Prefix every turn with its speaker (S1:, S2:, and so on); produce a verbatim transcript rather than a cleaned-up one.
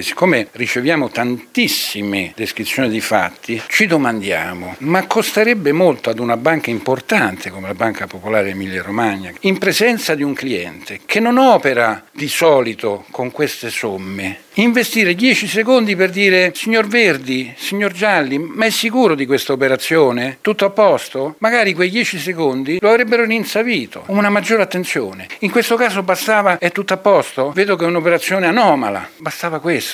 S1: Siccome riceviamo tantissime descrizioni di fatti, ci domandiamo, ma costerebbe molto ad una banca importante come la Banca Popolare Emilia Romagna, in presenza di un cliente che non opera di solito con queste somme, investire dieci secondi per dire: signor Verdi, signor Gialli, ma è sicuro di questa operazione? Tutto a posto? Magari quei dieci secondi lo avrebbero rinsavito. Una maggiore attenzione. In questo caso bastava: è tutto a posto? Vedo che è un'operazione anomala. Bastava questo.